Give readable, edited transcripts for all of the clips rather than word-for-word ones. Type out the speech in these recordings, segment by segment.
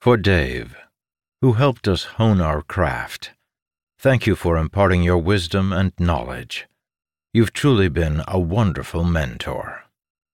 For Dave, who helped us hone our craft, thank you for imparting your wisdom and knowledge. You've truly been a wonderful mentor.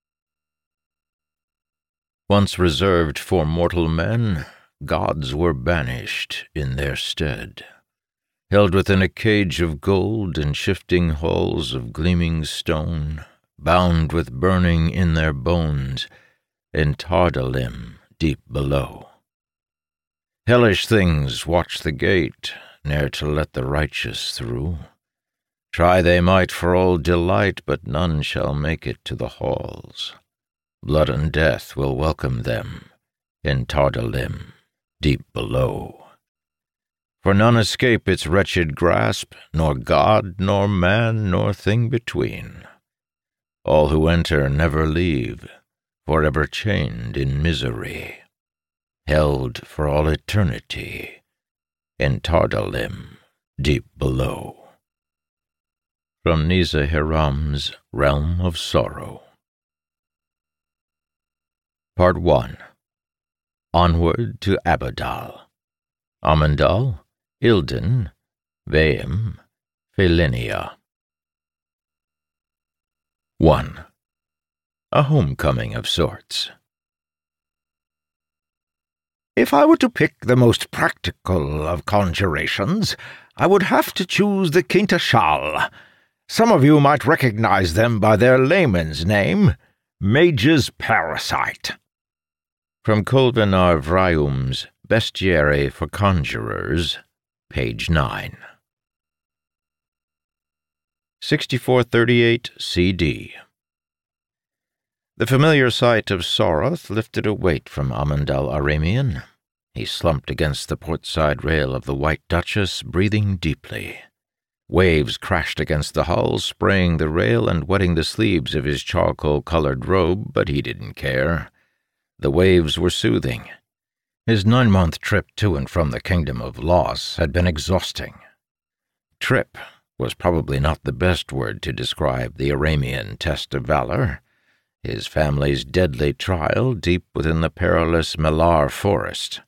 Once reserved for mortal men, gods were banished in their stead, held within a cage of gold and shifting halls of gleaming stone, bound with burning in their bones, in Tardalim deep below. Hellish things watch the gate, ne'er to let the righteous through. Try they might for all delight, but none shall make it to the halls. Blood and death will welcome them in Tardalim deep below. For none escape its wretched grasp, nor god, nor man, nor thing between. All who enter never leave, forever chained in misery, held for all eternity in Tardalim deep below. From Niza-Hiram's Realm of Sorrow. Part 1. Onward to Abydos. Amandal, Ilden, Vaim, Phelinia. 1. A homecoming of sorts. If I were to pick the most practical of conjurations, I would have to choose the Quintashal. Some of you might recognize them by their layman's name, Mage's Parasite. From Kolvenar Vrium's Bestiary for Conjurers, page 9. 6438 CD. The familiar sight of Soroth lifted a weight from Amandal Aramean. He slumped against the port-side rail of the White Duchess, breathing deeply. Waves crashed against the hull, spraying the rail and wetting the sleeves of his charcoal-colored robe, but he didn't care. The waves were soothing. His 9-month trip to and from the Kingdom of Loss had been exhausting. Trip was probably not the best word to describe the Aramean test of valor. His family's deadly trial deep within the perilous Melar forest.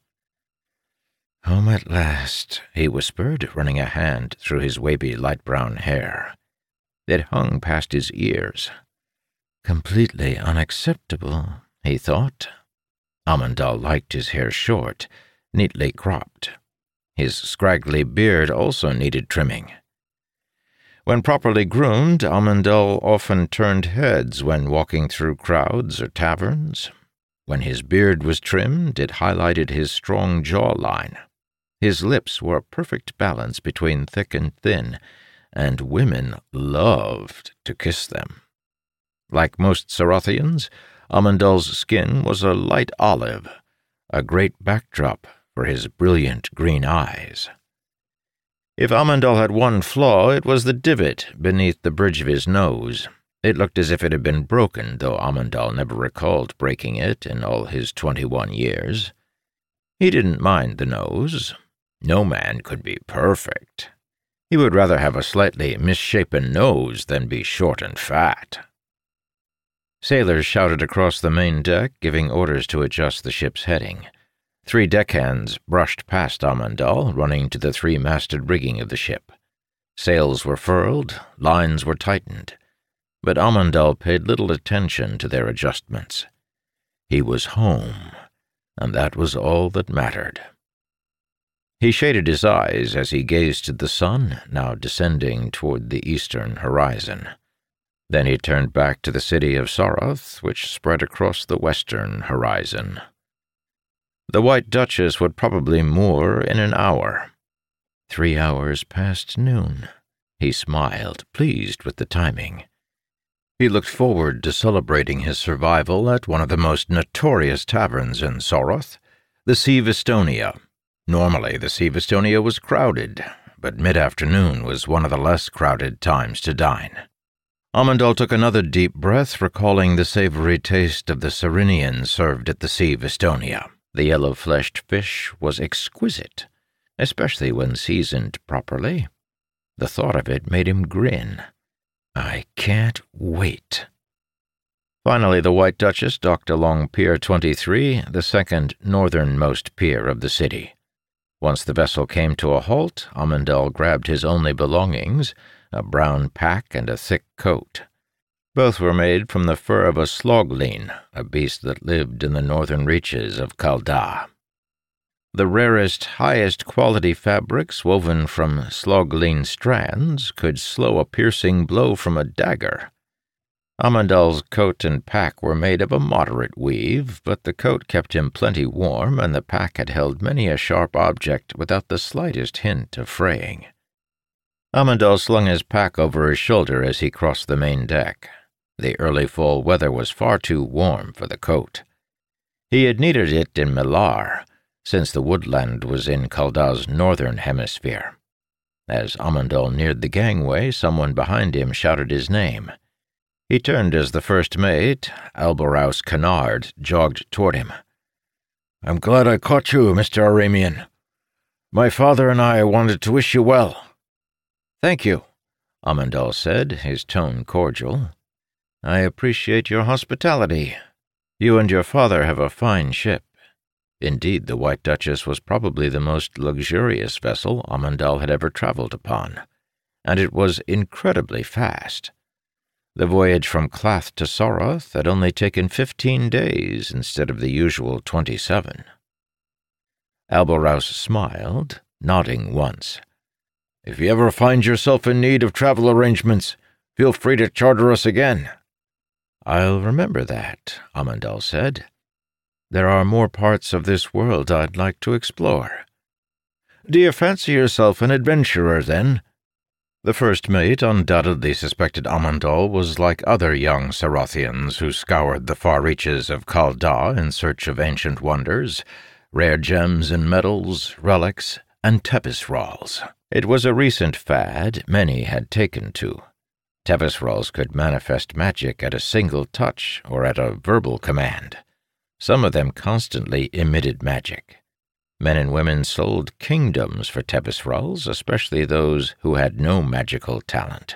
"Home at last," he whispered, running a hand through his wavy light-brown hair. It hung past his ears. Completely unacceptable, he thought. Amandal liked his hair short, neatly cropped. His scraggly beard also needed trimming. When properly groomed, Amandal often turned heads when walking through crowds or taverns. When his beard was trimmed, it highlighted his strong jawline. His lips were a perfect balance between thick and thin, and women loved to kiss them. Like most Sorothians, Amandal's skin was a light olive, a great backdrop for his brilliant green eyes. If Amandal had one flaw, it was the divot beneath the bridge of his nose. It looked as if it had been broken, though Amandal never recalled breaking it in all his 21 years. He didn't mind the nose. No man could be perfect. He would rather have a slightly misshapen nose than be short and fat. Sailors shouted across the main deck, giving orders to adjust the ship's heading. 3 deckhands brushed past Amandal, running to the 3-masted rigging of the ship. Sails were furled, lines were tightened, but Amandal paid little attention to their adjustments. He was home, and that was all that mattered. He shaded his eyes as he gazed at the sun, now descending toward the eastern horizon. Then he turned back to the city of Soroth, which spread across the western horizon. The White Duchess would probably moor in an hour. 3 hours past noon. He smiled, pleased with the timing. He looked forward to celebrating his survival at one of the most notorious taverns in Soroth, the Sea Vestonia. Normally, the Sea Vestonia was crowded, but mid-afternoon was one of the less crowded times to dine. Amandal took another deep breath, recalling the savory taste of the Cyrenian served at the Sea Vestonia. The yellow-fleshed fish was exquisite, especially when seasoned properly. The thought of it made him grin. "I can't wait." Finally, the White Duchess docked along Pier 23, the second northernmost pier of the city. Once the vessel came to a halt, Amundal grabbed his only belongings, a brown pack and a thick coat. Both were made from the fur of a sloglean, a beast that lived in the northern reaches of Calda. The rarest, highest-quality fabrics woven from sloglean strands could slow a piercing blow from a dagger. Amundal's coat and pack were made of a moderate weave, but the coat kept him plenty warm, and the pack had held many a sharp object without the slightest hint of fraying. Amundal slung his pack over his shoulder as he crossed the main deck. The early fall weather was far too warm for the coat. He had needed it in Millar, since the woodland was in Calda's northern hemisphere. As Amundal neared the gangway, someone behind him shouted his name. He turned as the first mate, Alborouse Kennard, jogged toward him. "I'm glad I caught you, Mr. Aramean. My father and I wanted to wish you well." "Thank you," Amundal said, his tone cordial. "I appreciate your hospitality. You and your father have a fine ship." Indeed, the White Duchess was probably the most luxurious vessel Amundal had ever traveled upon, and it was incredibly fast. The voyage from Clath to Soroth had only taken 15 days instead of the usual 27. Alborouse smiled, nodding once. "If you ever find yourself in need of travel arrangements, feel free to charter us again." "I'll remember that," Amundal said. "There are more parts of this world I'd like to explore." "Do you fancy yourself an adventurer, then?" The first mate undoubtedly suspected Amundal was like other young Sarothians who scoured the far reaches of Calda in search of ancient wonders, rare gems and metals, relics, and Tebisrals. It was a recent fad many had taken to. Tebisrals could manifest magic at a single touch or at a verbal command. Some of them constantly emitted magic. Men and women sold kingdoms for Tebisrals, especially those who had no magical talent.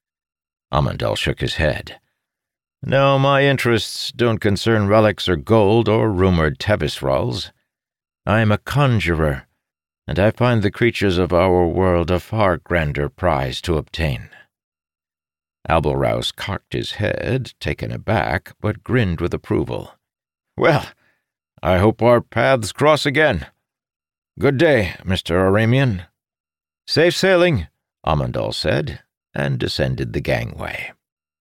Amundal shook his head. "No, my interests don't concern relics or gold or rumored Tebisrals. I am a conjurer, and I find the creatures of our world a far grander prize to obtain." Alborouse cocked his head, taken aback, but grinned with approval. "Well, I hope our paths cross again. Good day, Mr. Aramean." "Safe sailing," Amundal said, and descended the gangway.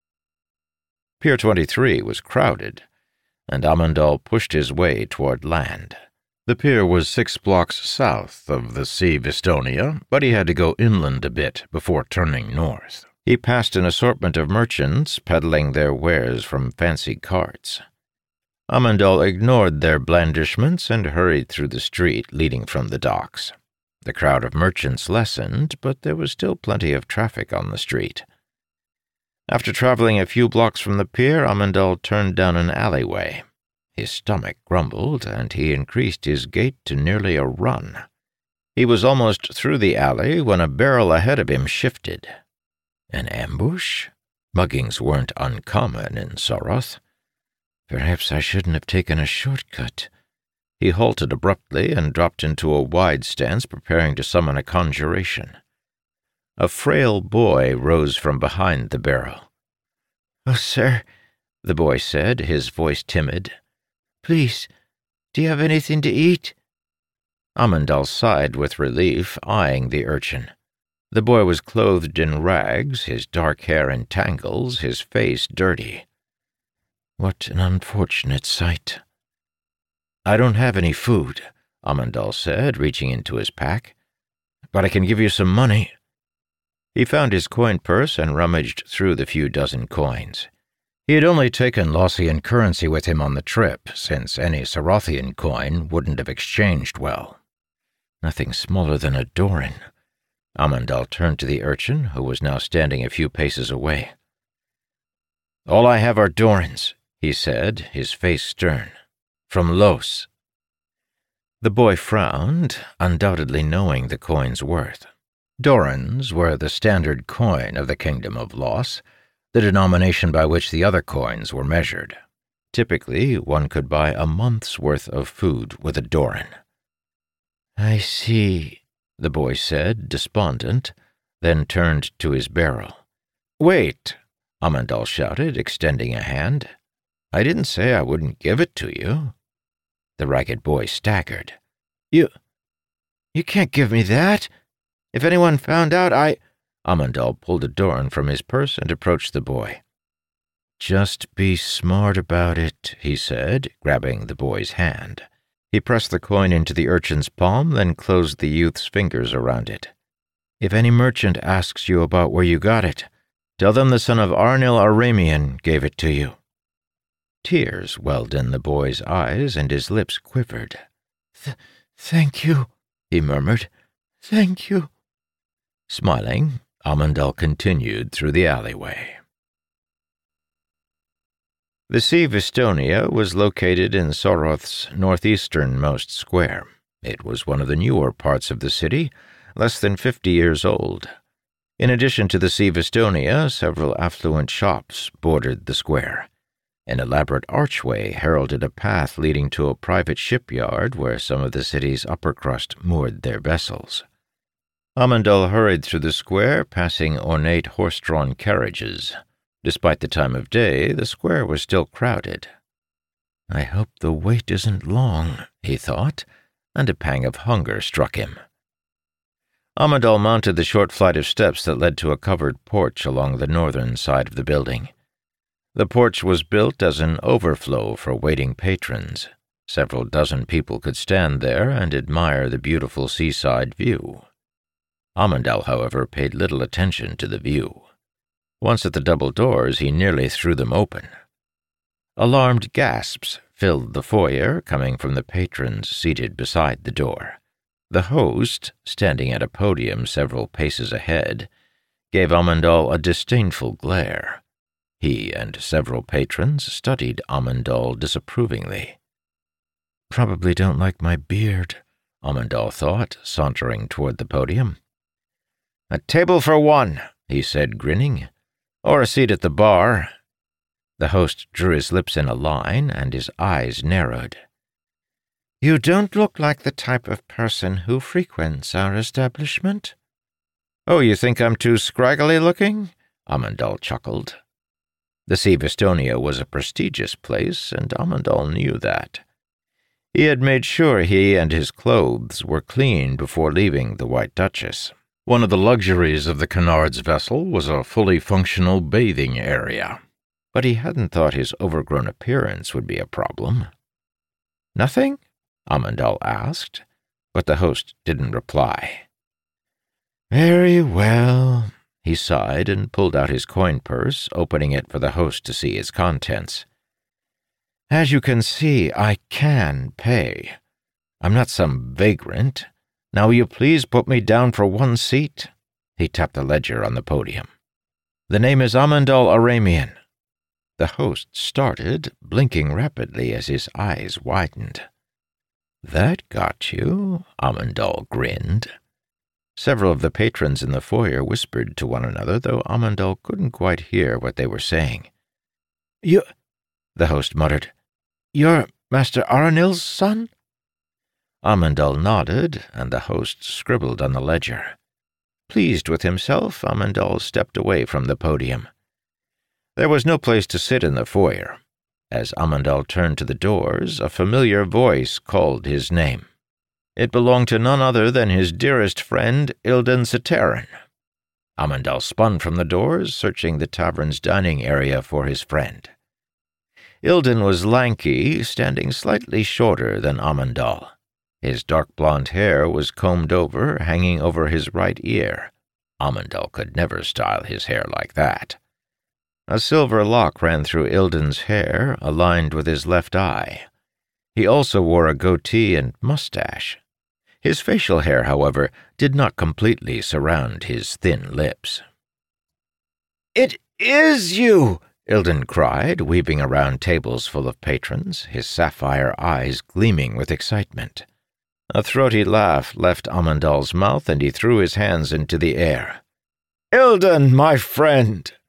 Pier 23 was crowded, and Amundal pushed his way toward land. The pier was 6 blocks south of the Sea Vistonia, but he had to go inland a bit before turning north. He passed an assortment of merchants peddling their wares from fancy carts. Amundal ignored their blandishments and hurried through the street leading from the docks. The crowd of merchants lessened, but there was still plenty of traffic on the street. After traveling a few blocks from the pier, Amundal turned down an alleyway. His stomach grumbled, and he increased his gait to nearly a run. He was almost through the alley when a barrel ahead of him shifted. An ambush? Muggings weren't uncommon in Soroth. Perhaps I shouldn't have taken a shortcut. He halted abruptly and dropped into a wide stance, preparing to summon a conjuration. A frail boy rose from behind the barrel. "Oh, sir," the boy said, his voice timid. "Please, do you have anything to eat?" Amundal sighed with relief, eyeing the urchin. The boy was clothed in rags, his dark hair in tangles, his face dirty. What an unfortunate sight. "I don't have any food," Amundal said, reaching into his pack. "But I can give you some money." He found his coin purse and rummaged through the few dozen coins. He had only taken Lossian currency with him on the trip, since any Sarothian coin wouldn't have exchanged well. Nothing smaller than a dorin. Amundal turned to the urchin, who was now standing a few paces away. "All I have are dorins," he said, his face stern. "From Los." The boy frowned, undoubtedly knowing the coin's worth. Dorins were the standard coin of the Kingdom of Los, the denomination by which the other coins were measured. Typically, one could buy a month's worth of food with a dorin. "I see," the boy said, despondent, then turned to his barrel. "Wait," Amandal shouted, extending a hand. "I didn't say I wouldn't give it to you." The ragged boy staggered. You can't give me that. If anyone found out, Amandal pulled a dorin from his purse and approached the boy. "Just be smart about it," he said, grabbing the boy's hand. He pressed the coin into the urchin's palm, then closed the youth's fingers around it. "If any merchant asks you about where you got it, tell them the son of Arnil Aramian gave it to you." Tears welled in the boy's eyes, and his lips quivered. Thank you," he murmured. "Thank you." Smiling, Amandal continued through the alleyway. The See of Estonia was located in Soroth's northeasternmost square. It was one of the newer parts of the city, less than 50 years old. In addition to the See of Estonia, several affluent shops bordered the square. An elaborate archway heralded a path leading to a private shipyard where some of the city's upper crust moored their vessels. Amandal hurried through the square, passing ornate horse-drawn carriages. Despite the time of day, the square was still crowded. "I hope the wait isn't long," he thought, and a pang of hunger struck him. Amandal mounted the short flight of steps that led to a covered porch along the northern side of the building. The porch was built as an overflow for waiting patrons. Several dozen people could stand there and admire the beautiful seaside view. Amandal, however, paid little attention to the view. Once at the double doors, he nearly threw them open. Alarmed gasps filled the foyer, coming from the patrons seated beside the door. The host, standing at a podium several paces ahead, gave Amandal a disdainful glare. He and several patrons studied Amandal disapprovingly. "Probably don't like my beard," Amandal thought, sauntering toward the podium. "A table for one," he said, grinning. "Or a seat at the bar." The host drew his lips in a line, and his eyes narrowed. "You don't look like the type of person who frequents our establishment." "Oh, you think I'm too scraggly looking?" Amandal chuckled. The See of Estonia was a prestigious place, and Amandal knew that. He had made sure he and his clothes were clean before leaving the White Duchess. One of the luxuries of the Cunard's vessel was a fully functional bathing area, but he hadn't thought his overgrown appearance would be a problem. "Nothing?" Amandal asked, but the host didn't reply. "Very well," he sighed and pulled out his coin purse, opening it for the host to see its contents. "As you can see, I can pay. I'm not some vagrant. Now will you please put me down for one seat?" He tapped the ledger on the podium. "The name is Amandal Aramian." The host started, blinking rapidly as his eyes widened. "That got you," Amandal grinned. Several of the patrons in the foyer whispered to one another, though Amandal couldn't quite hear what they were saying. "You," the host muttered, "you're Master Aranil's son?" Amandal nodded, and the host scribbled on the ledger. Pleased with himself, Amandal stepped away from the podium. There was no place to sit in the foyer. As Amandal turned to the doors, a familiar voice called his name. It belonged to none other than his dearest friend, Ilden Cetaran. Amandal spun from the doors, searching the tavern's dining area for his friend. Ilden was lanky, standing slightly shorter than Amandal. His dark blonde hair was combed over, hanging over his right ear. Amandal could never style his hair like that. A silver lock ran through Ilden's hair, aligned with his left eye. He also wore a goatee and mustache. His facial hair, however, did not completely surround his thin lips. "It is you!" Ilden cried, weaving around tables full of patrons, his sapphire eyes gleaming with excitement. A throaty laugh left Amandal's mouth, and he threw his hands into the air. "Ilden, my friend!"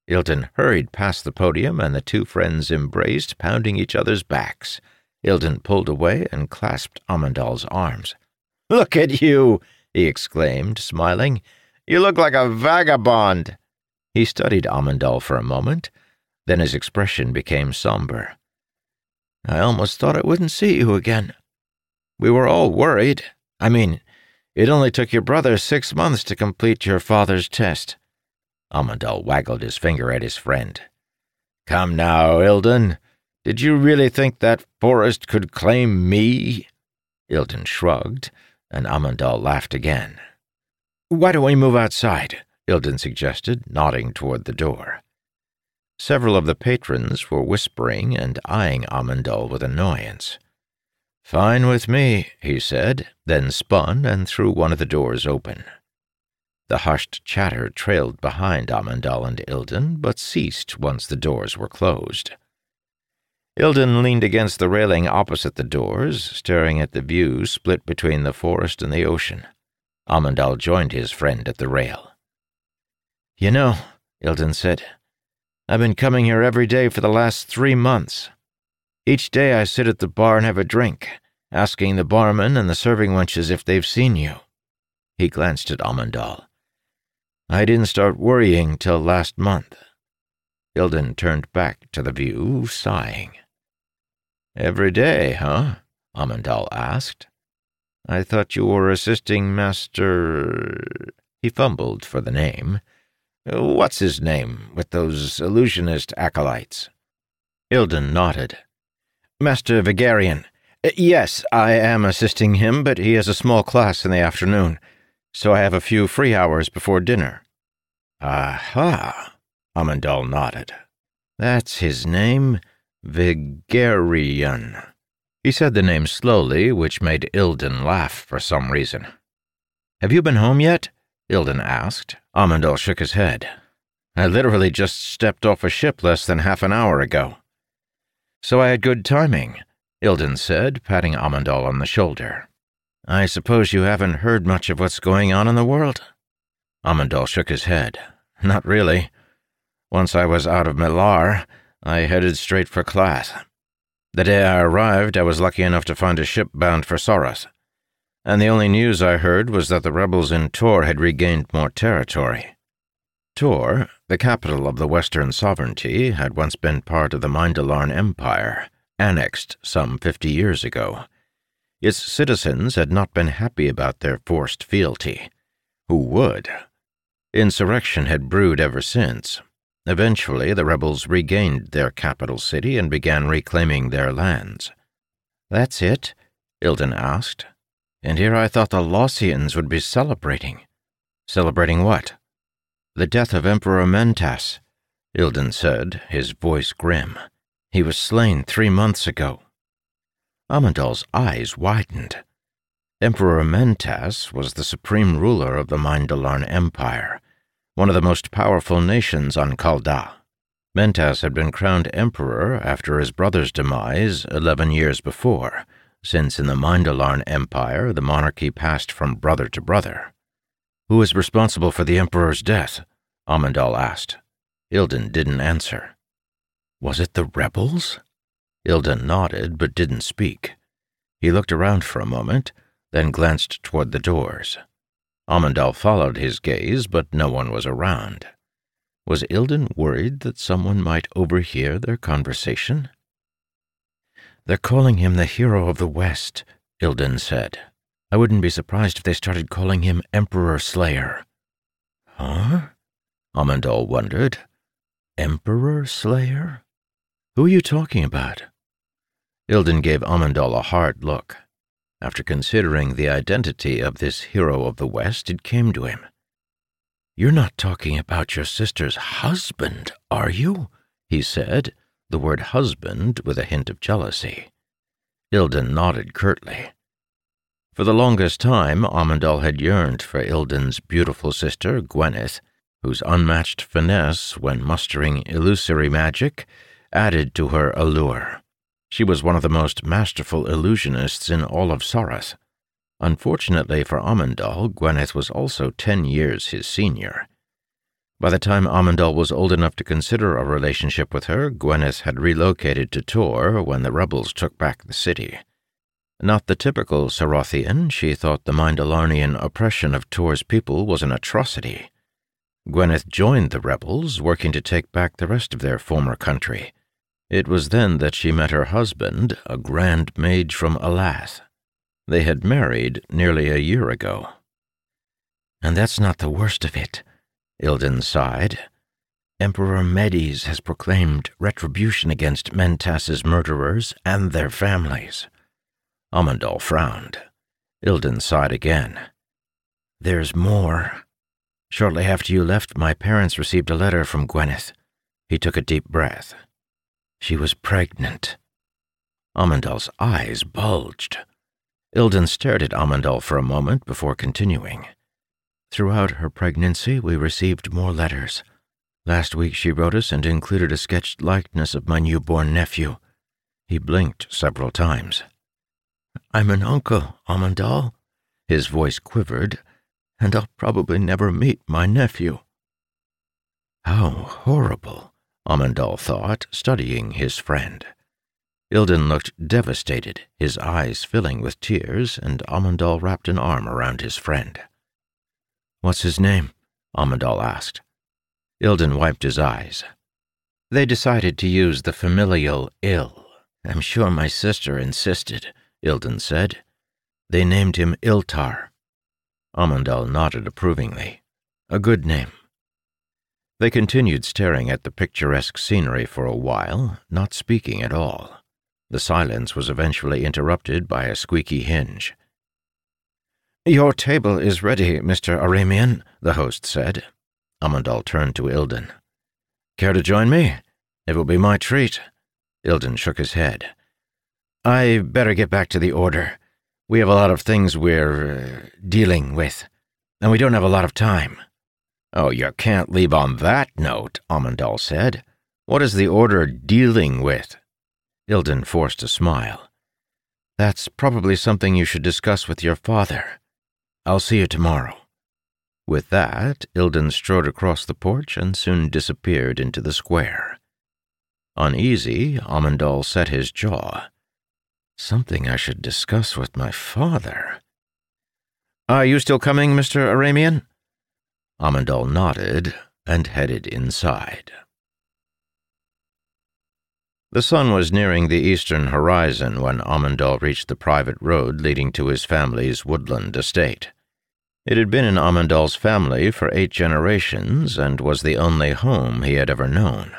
Ilden hurried past the podium, and the two friends embraced, pounding each other's backs. Ilden pulled away and clasped Amandal's arms. "Look at you!" he exclaimed, smiling. "You look like a vagabond." He studied Amandal for a moment, then his expression became somber. "I almost thought I wouldn't see you again. We were all worried. I mean, it only took your brother 6 months to complete your father's test." Amandal waggled his finger at his friend. "Come now, Ilden. Did you really think that forest could claim me?" Ilden shrugged, and Amandal laughed again. "Why don't we move outside?" Ilden suggested, nodding toward the door. Several of the patrons were whispering and eyeing Amandal with annoyance. "Fine with me," he said, then spun and threw one of the doors open. The hushed chatter trailed behind Amandal and Ilden, but ceased once the doors were closed. Ilden leaned against the railing opposite the doors, staring at the view split between the forest and the ocean. Amandal joined his friend at the rail. "You know," Ilden said, "I've been coming here every day for the last 3 months. Each day I sit at the bar and have a drink, asking the barman and the serving wenches if they've seen you." He glanced at Amandal. "I didn't start worrying till last month." Ilden turned back to the view, sighing. "Every day, huh?" Amandal asked. "I thought you were assisting Master—" He fumbled for the name. "What's his name, with those illusionist acolytes?" Ilden nodded. "Master Vigarian. Yes, I am assisting him, but he has a small class in the afternoon, so I have a few free hours before dinner." "Aha!" Amandal nodded. "That's his name, Vigarian." He said the name slowly, which made Ilden laugh for some reason. "Have you been home yet?" Ilden asked. Amandal shook his head. "I literally just stepped off a ship less than half an hour ago." "So I had good timing," Ilden said, patting Amandal on the shoulder. "I suppose you haven't heard much of what's going on in the world?" Amandal shook his head. "Not really. Once I was out of Millar, I headed straight for Clath. The day I arrived, I was lucky enough to find a ship bound for Sorath, and the only news I heard was that the rebels in Tor had regained more territory. Tor, the capital of the Western Sovereignty, had once been part of the Mindalarn Empire, annexed some 50 years ago. Its citizens had not been happy about their forced fealty. Who would? Insurrection had brewed ever since. Eventually, the rebels regained their capital city and began reclaiming their lands. "That's it?" Ilden asked. "And here I thought the Lossians would be celebrating." "Celebrating what?" "The death of Emperor Mentas," Ilden said, his voice grim. "He was slain 3 months ago." Amandal's eyes widened. Emperor Mentas was the supreme ruler of the Mindalarn Empire, one of the most powerful nations on Kal'da. Mentas had been crowned emperor after his brother's demise 11 years before, since in the Mindalarn Empire the monarchy passed from brother to brother. "Who was responsible for the emperor's death?" Amandal asked. Ilden didn't answer. "Was it the rebels?" Ilden nodded but didn't speak. He looked around for a moment, then glanced toward the doors. Amandal followed his gaze, but no one was around. Was Ilden worried that someone might overhear their conversation? "They're calling him the hero of the West," Ilden said. "I wouldn't be surprised if they started calling him Emperor Slayer." "Huh?" Amandal wondered. "Emperor Slayer? Who are you talking about?" Ilden gave Amandal a hard look. After considering the identity of this hero of the West, it came to him. "You're not talking about your sister's husband, are you?" he said, the word husband with a hint of jealousy. Ilden nodded curtly. For the longest time, Amandal had yearned for Ilden's beautiful sister, Gwyneth, whose unmatched finesse when mustering illusory magic added to her allure. She was one of the most masterful illusionists in all of Sorath. Unfortunately for Amandal, Gwyneth was also 10 years his senior. By the time Amandal was old enough to consider a relationship with her, Gwyneth had relocated to Tor when the rebels took back the city. Not the typical Sarothian, she thought the Mindalarnian oppression of Tor's people was an atrocity. Gwyneth joined the rebels, working to take back the rest of their former country. It was then that she met her husband, a grand mage from Elath. They had married nearly a year ago. "And that's not the worst of it," Ilden sighed. "Emperor Medes has proclaimed retribution against Mentas's murderers and their families." Amandal frowned. Ilden sighed again. "There's more. Shortly after you left, my parents received a letter from Gwyneth." He took a deep breath. "She was pregnant." Amandal's eyes bulged. Ilden stared at Amandal for a moment before continuing. "Throughout her pregnancy, we received more letters. Last week she wrote us and included a sketched likeness of my newborn nephew." He blinked several times. "I'm an uncle, Amandal." His voice quivered. "And I'll probably never meet my nephew." How horrible, Amandal thought, studying his friend. Ilden looked devastated, his eyes filling with tears, and Amandal wrapped an arm around his friend. "What's his name?" Amandal asked. Ilden wiped his eyes. "They decided to use the familial Il. I'm sure my sister insisted," Ilden said. "They named him Iltar." Amandal nodded approvingly. "A good name." They continued staring at the picturesque scenery for a while, not speaking at all. The silence was eventually interrupted by a squeaky hinge. "Your table is ready, Mr. Aramean," the host said. Amandal turned to Ilden. "Care to join me? It will be my treat." Ilden shook his head. "I better get back to the Order. We have a lot of things we're dealing with, and we don't have a lot of time." "Oh, you can't leave on that note," Amandal said. "What is the Order dealing with?" Ilden forced a smile. "That's probably something you should discuss with your father. I'll see you tomorrow." With that, Ilden strode across the porch and soon disappeared into the square. Uneasy, Amandal set his jaw. "Something I should discuss with my father." "Are you still coming, Mr. Aramean?" Amandal nodded and headed inside. The sun was nearing the eastern horizon when Amandal reached the private road leading to his family's woodland estate. It had been in Amandal's family for 8 generations and was the only home he had ever known.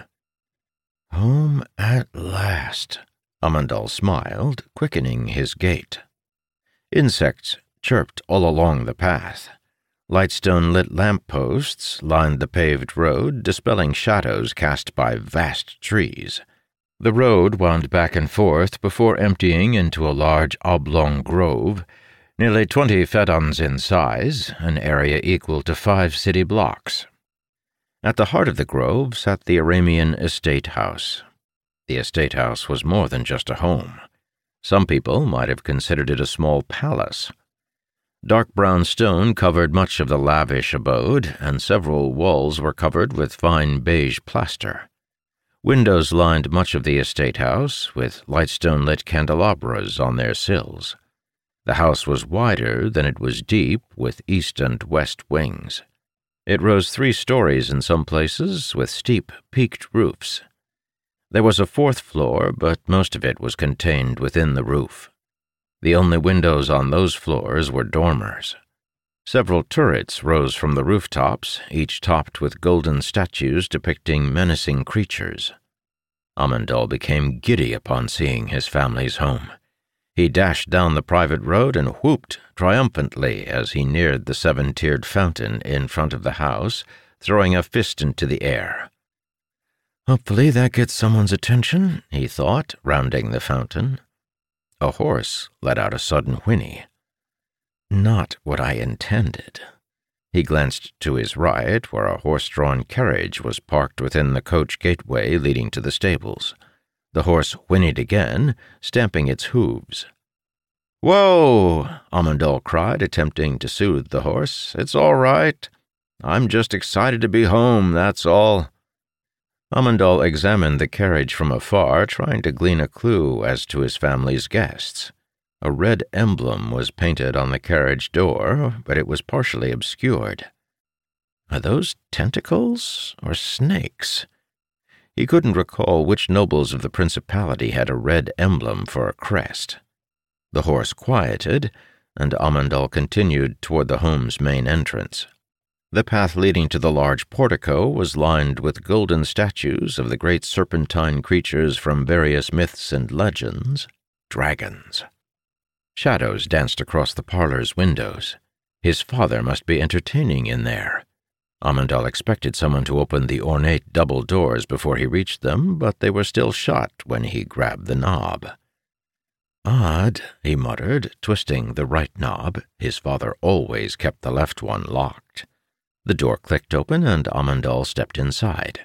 Home at last, Amandal smiled, quickening his gait. Insects chirped all along the path. Lightstone-lit lampposts lined the paved road, dispelling shadows cast by vast trees. The road wound back and forth before emptying into a large oblong grove, nearly 20 fedans in size, an area equal to 5 city blocks. At the heart of the grove sat the Aramean estate house. The estate house was more than just a home. Some people might have considered it a small palace. Dark brown stone covered much of the lavish abode, and several walls were covered with fine beige plaster. Windows lined much of the estate house, with lightstone-lit candelabras on their sills. The house was wider than it was deep, with east and west wings. It rose 3 stories in some places, with steep, peaked roofs. There was a 4th floor, but most of it was contained within the roof. The only windows on those floors were dormers. Several turrets rose from the rooftops, each topped with golden statues depicting menacing creatures. Amandal became giddy upon seeing his family's home. He dashed down the private road and whooped triumphantly as he neared the 7-tiered fountain in front of the house, throwing a fist into the air. "Hopefully that gets someone's attention," he thought, rounding the fountain. A horse let out a sudden whinny. "Not what I intended." He glanced to his right, where a horse-drawn carriage was parked within the coach gateway leading to the stables. The horse whinnied again, stamping its hooves. "Whoa!" Amandal cried, attempting to soothe the horse. "It's all right." I'm just excited to be home, that's all." Amandal examined the carriage from afar, trying to glean a clue as to his family's guests. A red emblem was painted on the carriage door, but it was partially obscured. Are those tentacles or snakes? He couldn't recall which nobles of the principality had a red emblem for a crest. The horse quieted, and Amandal continued toward the home's main entrance. The path leading to the large portico was lined with golden statues of the great serpentine creatures from various myths and legends, dragons. Shadows danced across the parlor's windows. His father must be entertaining in there. Amandal expected someone to open the ornate double doors before he reached them, but they were still shut when he grabbed the knob. "Odd," he muttered, twisting the right knob. His father always kept the left one locked. The door clicked open, and Amandal stepped inside.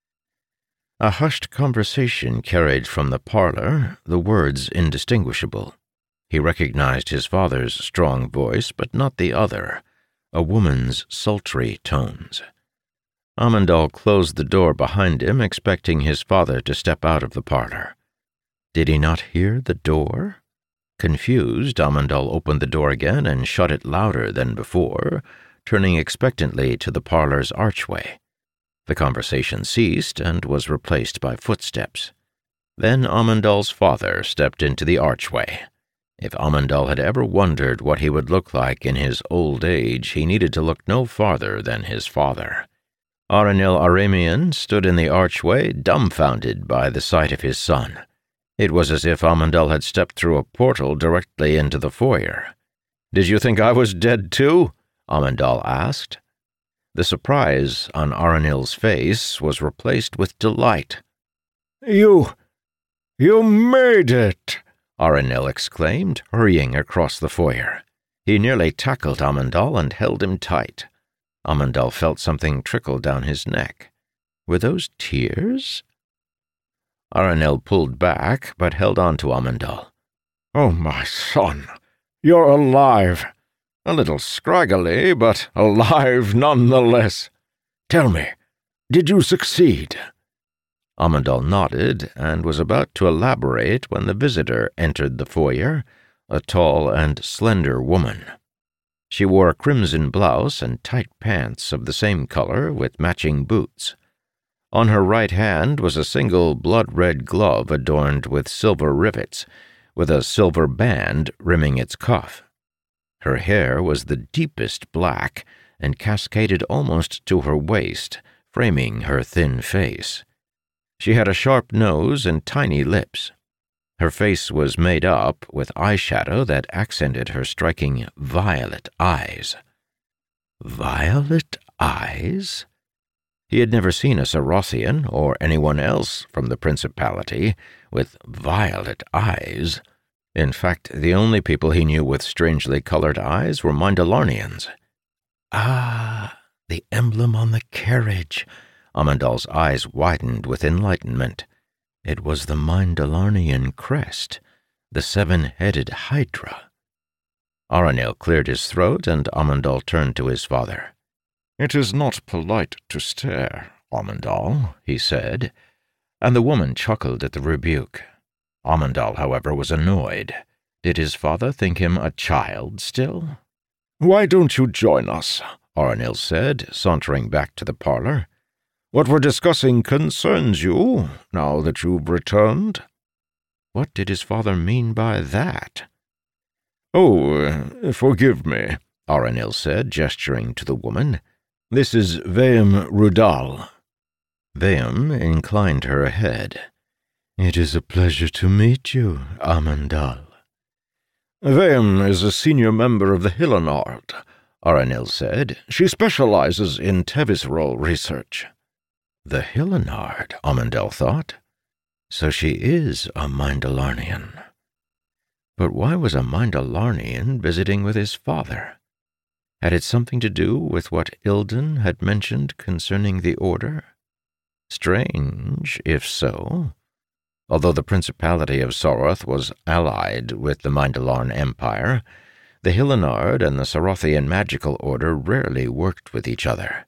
A hushed conversation carried from the parlor, the words indistinguishable. He recognized his father's strong voice, but not the other, a woman's sultry tones. Amandal closed the door behind him, expecting his father to step out of the parlor. Did he not hear the door? Confused, Amandal opened the door again and shut it louder than before, turning expectantly to the parlor's archway. The conversation ceased and was replaced by footsteps. Then Amandal's father stepped into the archway. If Amandal had ever wondered what he would look like in his old age, he needed to look no farther than his father. Aranil Aramean stood in the archway, dumbfounded by the sight of his son. It was as if Amandal had stepped through a portal directly into the foyer. "Did you think I was dead too?" Amandal asked. The surprise on Aranil's face was replaced with delight. You made it!" Aranil exclaimed, hurrying across the foyer. He nearly tackled Amandal and held him tight. Amandal felt something trickle down his neck. Were those tears? Aranil pulled back, but held on to Amandal. "Oh, my son, you're alive. A little scraggly, but alive nonetheless. Tell me, did you succeed?" Amandal nodded and was about to elaborate when the visitor entered the foyer, a tall and slender woman. She wore a crimson blouse and tight pants of the same color with matching boots. On her right hand was a single blood-red glove adorned with silver rivets, with a silver band rimming its cuff. Her hair was the deepest black and cascaded almost to her waist, framing her thin face. She had a sharp nose and tiny lips. Her face was made up with eyeshadow that accented her striking violet eyes. Violet eyes? He had never seen a Sarothian or anyone else from the principality with violet eyes. In fact, the only people he knew with strangely colored eyes were Mindalarnians. Ah, the emblem on the carriage. Amandal's eyes widened with enlightenment. It was the Mindalarnian crest, the seven-headed Hydra. Aranil cleared his throat, and Amandal turned to his father. "It is not polite to stare, Amandal," he said, and the woman chuckled at the rebuke. Amandal, however, was annoyed. Did his father think him a child still? "Why don't you join us?" Aranil said, sauntering back to the parlor. "What we're discussing concerns you, now that you've returned." What did his father mean by that? "Oh, forgive me," Aranil said, gesturing to the woman. "This is Veum Rudal." Veum inclined her head. "It is a pleasure to meet you, Amandal." "Veum is a senior member of the Hillenard," Aranil said. "She specializes in Tevisrol research." The Hillenard, Amandal thought. So she is a Mindalarnian. But why was a Mindalarnian visiting with his father? Had it something to do with what Ilden had mentioned concerning the Order? Strange, if so. Although the Principality of Soroth was allied with the Mindalarn Empire, The Hillinard and the Sarothian magical order rarely worked with each other.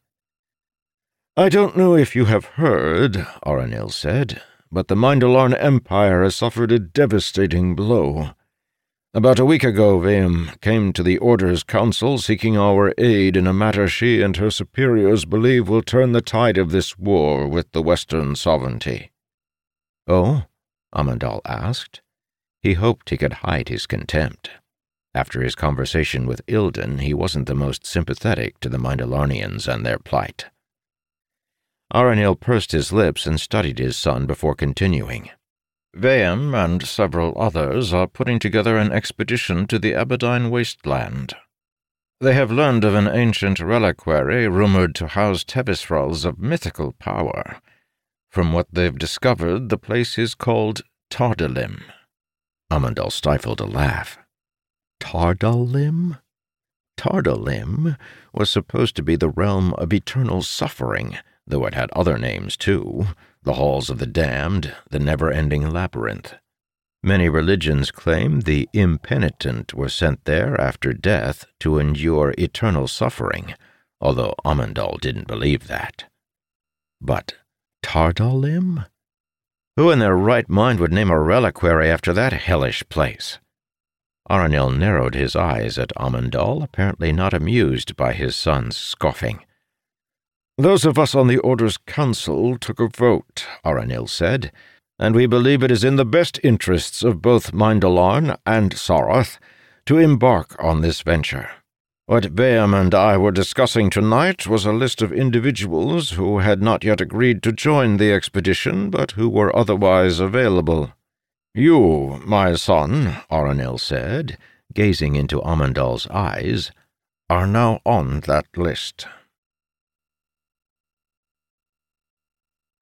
"I don't know if you have heard," Aranil said, "but the Mindalarn Empire has suffered a devastating blow. About a week ago, Veum came to the Order's Council seeking our aid in a matter she and her superiors believe will turn the tide of this war with the Western sovereignty." "Oh?" Amandal asked. He hoped he could hide his contempt. After his conversation with Ilden, he wasn't the most sympathetic to the Mindalarnians and their plight. Aranil pursed his lips and studied his son before continuing. "Veum and several others are putting together an expedition to the Abyddine wasteland. They have learned of an ancient reliquary rumored to house Tevisrals of mythical power. From what they've discovered, the place is called Tardalim." Amandal stifled a laugh. Tardalim? Tardalim was supposed to be the realm of eternal suffering, though it had other names too, the Halls of the Damned, the never-ending labyrinth. Many religions claim the impenitent were sent there after death to endure eternal suffering, although Amandal didn't believe that. But Tardalim? Who in their right mind would name a reliquary after that hellish place? Aranil narrowed his eyes at Amandal, apparently not amused by his son's scoffing. "Those of us on the Order's Council took a vote," Aranil said, "and we believe it is in the best interests of both Mindalarn and Sarath to embark on this venture. What Veum and I were discussing tonight was a list of individuals who had not yet agreed to join the expedition, but who were otherwise available. You, my son," Aranil said, gazing into Amandal's eyes, "are now on that list."